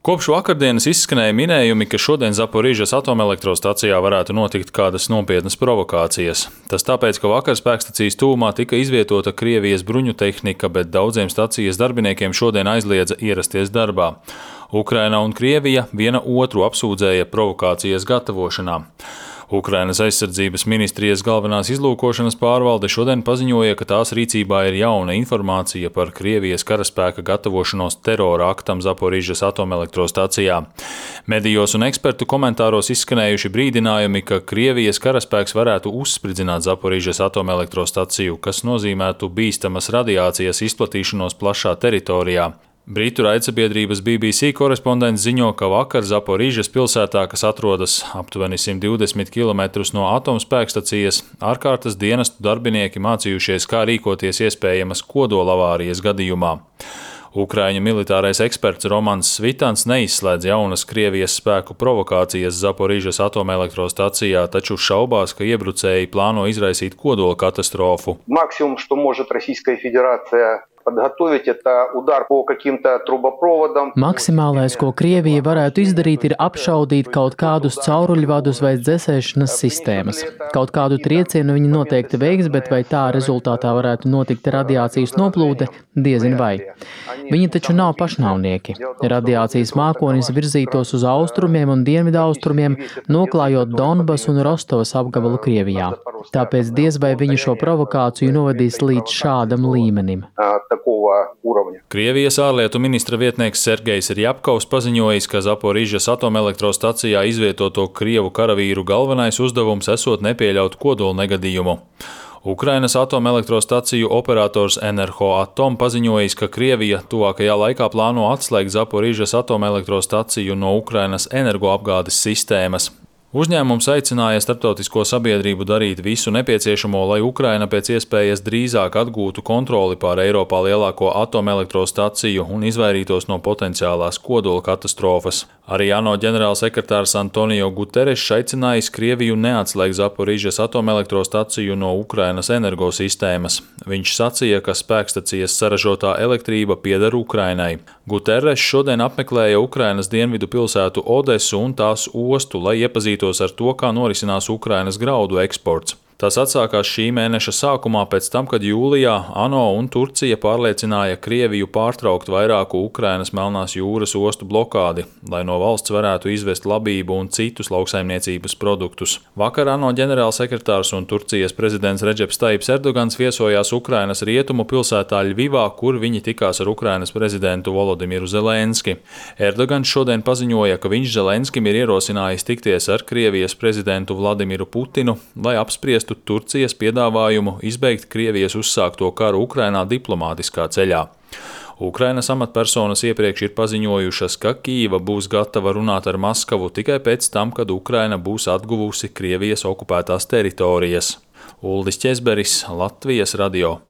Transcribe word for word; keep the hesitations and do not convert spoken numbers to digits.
Kopš vakardienas izskanēja minējumi, ka šodien Zaporižas atomelektrostacijā varētu notikt kādas nopietnas provokācijas. Tas tāpēc, ka vakar spēkstacijas tuvumā tika izvietota Krievijas bruņu tehnika, bet daudziem stacijas darbiniekiem šodien aizliedza ierasties darbā. Ukraina un Krievija viena otru apsūdzēja provokācijas gatavošanā. Ukrainas aizsardzības ministrijas galvenās izlūkošanas pārvalde šodien paziņoja, ka tās rīcībā ir jauna informācija par Krievijas karaspēka gatavošanos terora aktam Zaporižas atomelektrostacijā. Medijos un ekspertu komentāros izskanējuši brīdinājumi, ka Krievijas karaspēks varētu uzspridzināt Zaporižas atomelektrostaciju, kas nozīmētu bīstamas radiācijas izplatīšanos plašā teritorijā. Britu raidsabiedrības B B C korespondents ziņo, ka vakar Zaporižas pilsētā, kas atrodas aptuveni simt divdesmit kilometrus no atomspēkstacijas, ārkārtas dienestu darbinieki mācījušies, kā rīkoties iespējamas kodolavārijas gadījumā. Ukraiņu militārais eksperts Romans Svitans neizslēdz jaunas Krievijas spēku provokācijas Zaporižas atomelektrostacijā, taču šaubās, ka iebrucēji plāno izraisīt kodola katastrofu. Максимум, что может Российская Федерация подготовить, это удар по каким-то трубопроводам. Maksimālais, ko Krievija varētu izdarīt, ir apšaudīt kaut kādus cauruļvadus vai dzesēšanas sistēmas. Kaut kādu triecienu viņi noteikti veiks, bet vai tā rezultātā varētu notikt radiācijas noplūde, diezin vai. Viņi taču nav pašnāvnieki. Radiācijas mākonis virzītos uz austrumiem un dienvidaustrumiem, noklājot Donbasu un Rostovas apgabalu Krievijā. Tāpēc diez vai viņi šo provokāciju novedīs līdz šādam līmenim. Krievijas ārlietu ministra vietnieks Sergejs Rjapkovs paziņojis, ka Zaporižas atomelektrostacijā izvietoto Krievu karavīru galvenais uzdevums esot nepieļaut kodola negadījumu. Ukrainas atomelektrostaciju operators Enerhoatom paziņojis, ka Krievija tuvākajā laikā plāno atslēgt Zaporižas atomelektrostaciju no Ukrainas energoapgādes sistēmas. Uzņēmums aicināja starptautisko sabiedrību darīt visu nepieciešamo, lai Ukraina pēc iespējas drīzāk atgūtu kontroli pār Eiropā lielāko atomelektrostaciju un izvairītos no potenciālās kodola katastrofas. Arī ANO ģenerālsekretārs Antonio Guterres aicinājis Krieviju neatslēgt Zaporižas atomelektrostaciju no Ukrainas energosistēmas. Viņš sacīja, ka spēkstacijas saražotā elektrība pieder Ukrainai. Guterres šodien apmeklēja Ukrainas dienvidu pilsētu Odesu un tās ostu, lai iepazītos ar to, kā norisinās Ukrainas graudu eksports. Tas atsākās šī mēneša sākumā pēc tam, kad jūlijā ANO un Turcija pārliecināja Krieviju pārtraukt vairāku Ukrainas Melnās jūras ostu blokādi, lai no valsts varētu izvest labību un citus lauksaimniecības produktus. Vakar ANO ģenerālsekretārs un Turcijas prezidents Redžeps Tajips Erdogans viesojās Ukrainas rietumu pilsētā Ļvivā, kur viņi tikās ar Ukrainas prezidentu Volodimiru Zelenski. Erdogans šodien paziņoja, ka viņš Zelenskim ir ierosinājis tikties ar Krievijas prezidentu Vladimiru Putinu, lai apspriestu Turcijas piedāvājumu izbeigt Krievijas uzsākto karu Ukrainā diplomātiskā ceļā. Ukrainas amatpersonas iepriekš ir paziņojušas, ka Kīva būs gatava runāt ar Maskavu tikai pēc tam, kad Ukraina būs atguvusi Krievijas okupētās teritorijas. Uldis Ķezberis, Latvijas radio.